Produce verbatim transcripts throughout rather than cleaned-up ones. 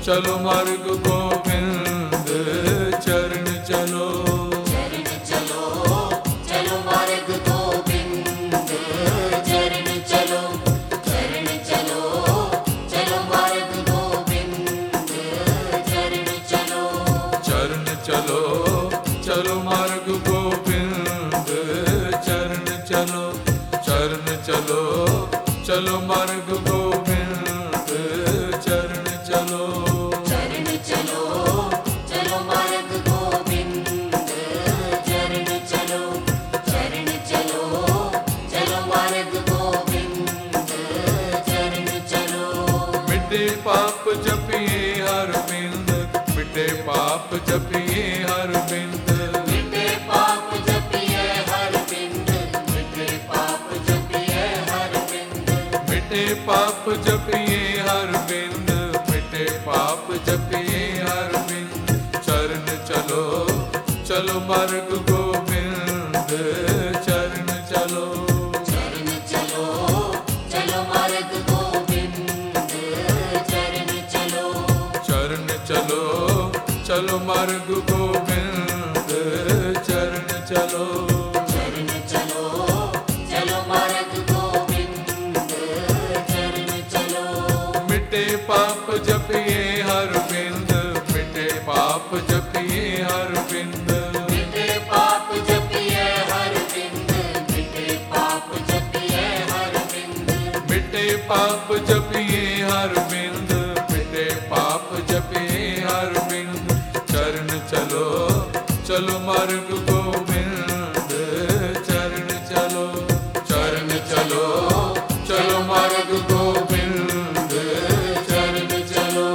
चलो मार्ग गोविंद चरण चलो। चरण चलो चलो मार्ग गोविंद चरण चलो। चरण चलो चलो मार्ग गोविंद चरण चलो। चरण चलो चलो मार्ग गोविंद चरण चलो। चरण चलो चलो मार्ग गोविंद चरण चलो। चरण चलो चलो मार्ग गोविंद चरण चलो। चरण चलो चलो मार्ग गोविंद चरण चलो। मिटे पाप जपिए हर बिंद, मिटे पाप जपिए हर बिंद। मिटे पाप जपिए हर बिंद, मिटे पाप जपिए हर बिंद। मिटे पाप जपिए हर बिंद, मिटे पाप जपिए हर बिंद। चरण चलो चलो मार्ग गोविंद चरण चलो। चरण चलो चलो मार्ग गोविंद चरण चलो। चरण चलो चलो मार्ग गोविंद चरण चलो। चरण चलो चलो मार्ग गोविंद चरण चलो। मिटे पाप जपिए हर बिंद, मिटे पाप जपिए हर बिंद। मिटे पाप जपिए हर बिंद, मिटे पाप जपिए हर बिंद। मिटे पाप जपिए हर बिंद, मिटे पाप जपिए हर बिंद। चरण चलो चलो मार्ग गोविंद चरण चलो। चरण चलो चलो मार्ग गोविंद चरण चलो।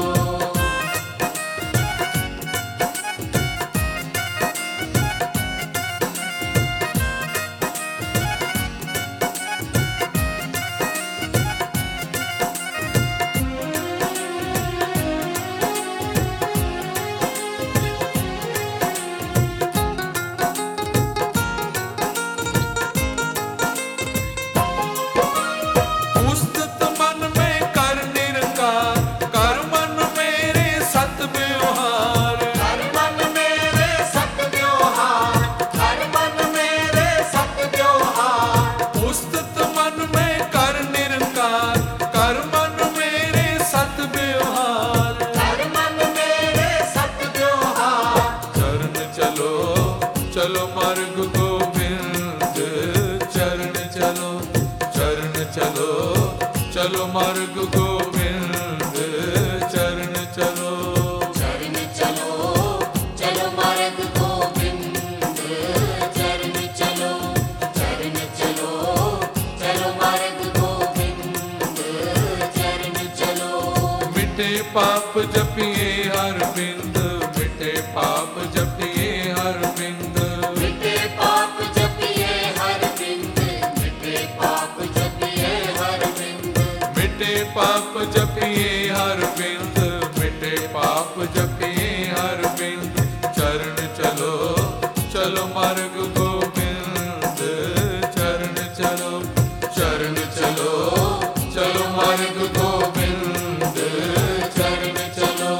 उस्तत मन में कर निरंकार, कर मन मेरे सत व्यवहार। हर मन मेरे सत व्यवहार, हर मन मेरे सत व्यवहार। उस्तत मन में कर निरंकार, कर मन मेरे सत व्यवहार। हर मन मेरे सत व्यवहार। चरण चलो चलो मार्ग गोविंद चरण चलो। चरण चलो चलो मार्ग गोविंद चरण चलो। चरण चलो चलो मार्ग गोविंद चरण चलो। चरण चलो चलो मार्ग गोविंद चरण चलो। मिटे पाप जपिए हर बिंद, मिटे पाप जपिए हर बिंद। मिटे पाप जपिए हर बिंद, मिटे पाप जपिए हर बिंद। मिटे पाप जपिए हर बिंद, मिटे पाप जपिए हर बिंद। चरण चलो चलो मार्ग गोविंद चरण चलो। चरण चलो चलो मार्ग गोविंद चरण चलो।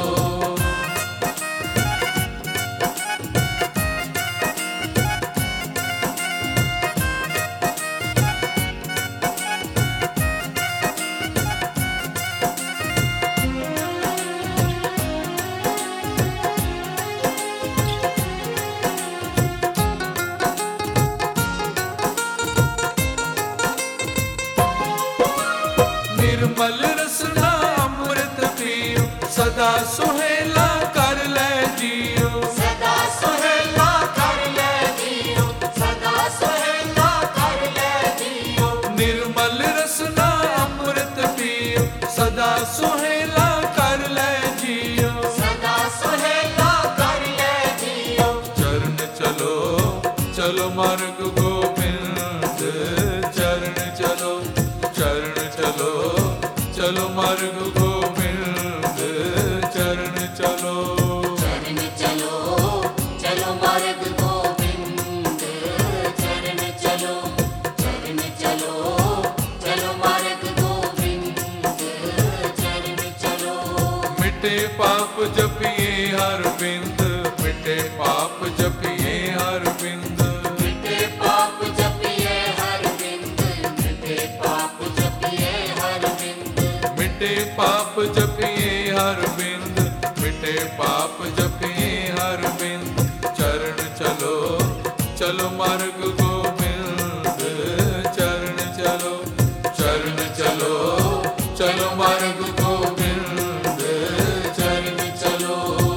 निर्मल रसना अमृत पियो, सदा सुहेला कर ले जियो। सदा सुहेला कर ले जियो, सदा सुहेला कर ले जियो। निर्मल रसना अमृत पियो, सदा सुहेला कर ले जियो। सदा सुहेला कर ले जियो। चरण चलो चलो मार्ग गोविंद चरण चलो। चरण चलो चलो मार्ग गोविंद चरण चलो। चरण चलो चलो मार्ग गोविंद चरण चलो। चरण चलो चलो मार्ग गोविंद चरण चलो। मिटे पाप जपिए हर बिंद, मिटे पाप जपिए हर बिंद। मिटे पाप जपिए हर बिंद, मिटे पाप जपिए हर बिंद। मिटे पाप जपिए हर बिंद, मिटे पाप जपिए हर बिंद। चरण चलो चलो मार्ग गोविंद, चरण चलो चरण चलो चलो मार्ग गोविंद, चरण चलो।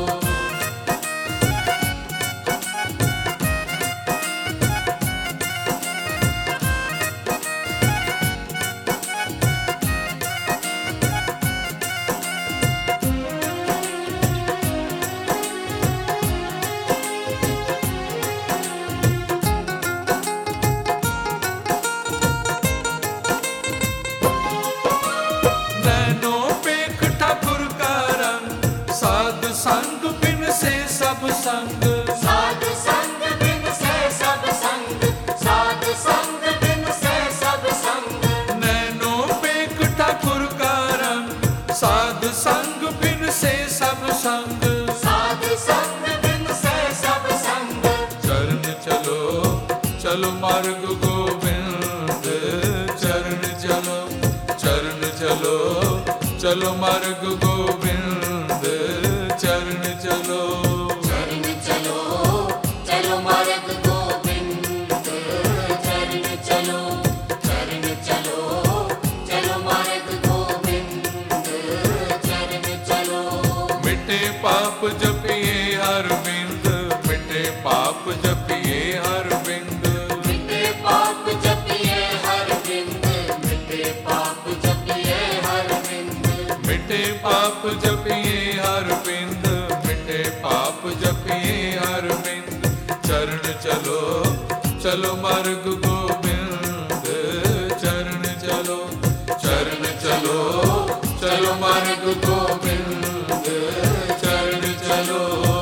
नैनो पेख ठाकुर का रंग, साध संग बिन से सब संग। साध संग बिन से सब संग, साध संग बिन से सब संग। नैनो पेख ठाकुर का रंग, साध संग बिन से सब संग। साध संग बिन से सब संग। चरण चलो चलो मार्ग गोविंद, चरण चलो चरण चलो चलो मार्ग गोविंद, चरण चलो। चरण चलो चलो मार्ग गोविंद, चरण चलो चरण चलो चलो मार्ग गोविंद, चरण चलो। मिटे पाप जपिए हर बिंद, मिटे पाप जपिए हर बिंद। मिटे पाप जपिए हर बिंद, मिटे पाप जपिए हर बिंद। मिटे पाप जपिए हर बिंद, मिटे पाप जपिए हर बिंद। चरण चलो चलो मार्ग गोविंद, चरण चलो चरण चलो चलो मार्ग गोविंद, चरण चलो।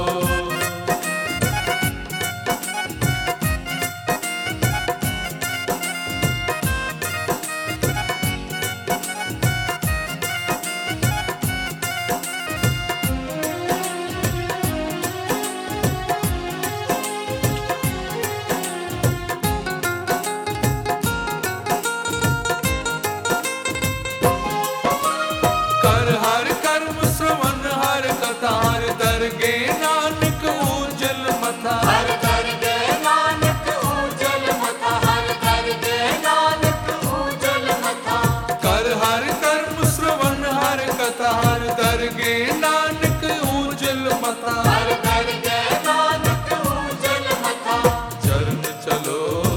कर हर कर्म श्रवण हर कथा, हर दरगे नानक उजल मथा। हर दरगे नानक उजल मथा, हर दरगे नानक उजल मथा। कर हर कर्म श्रवण हर कथा, हर दरगे नानक उजल मथा। हर दरगे नानक उजल मथा। चरण चलो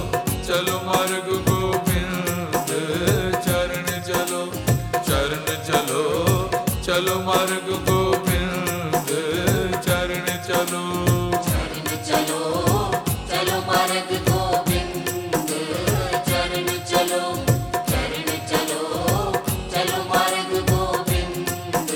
चलो मार्ग गोविंद, चरण चलो चरण चलो चलो मार्ग गोविंद, चरण चलो। चरण चलो चलो मार्ग गोविंद, चरण चलो चरण चलो चलो मार्ग गोविंद,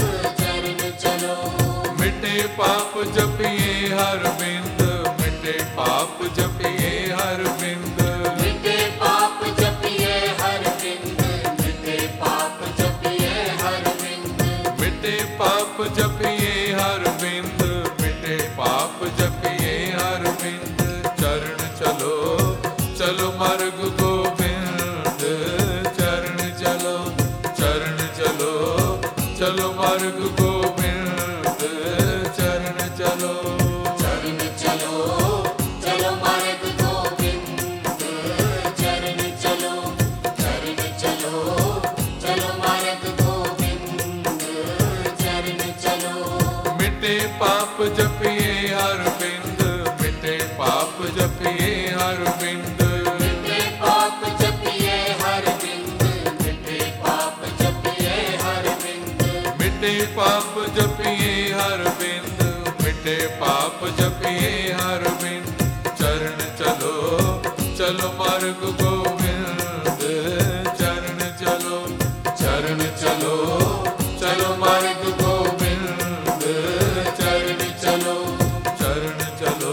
चरण चलो। मिटे पाप जपिए हर बिंद, मिटे पाप जपिए हर बिंद। मिटे पाप जपिए हर बिंद, मिटे पाप जपिए हर बिंद। मिटे पाप जपिए हर बिंद, मिटे पाप जपिए हर बिंद। चरण चलो चलो मार्ग गोविंद, चरण चलो चरण चलो चलो मार्ग गोविंद, चरण चलो। चरण चलो चलो मार्ग गोविंद, चरण चलो चरण चलो चलो मार्ग गोविंद, चरण चलो। मिटे पाप जपिए हर बिंद, मिटे पाप जपिए हर बिंद। मिटे पाप जपिए हर बिंद, मिटे पाप जपिए हर बिंद। मिटे पाप जपिए हर बिंद, मिटे पाप जपिए हर बिंद। चरण चलो चलो मार्ग गोविंद, चरण चलो चरण चलो चलो मार्ग गोविंद, चरण चलो चरण चलो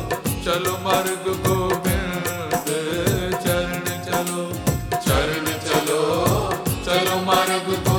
चलो मार्ग गोविंद, चरण चलो चरण चलो चलो मार्ग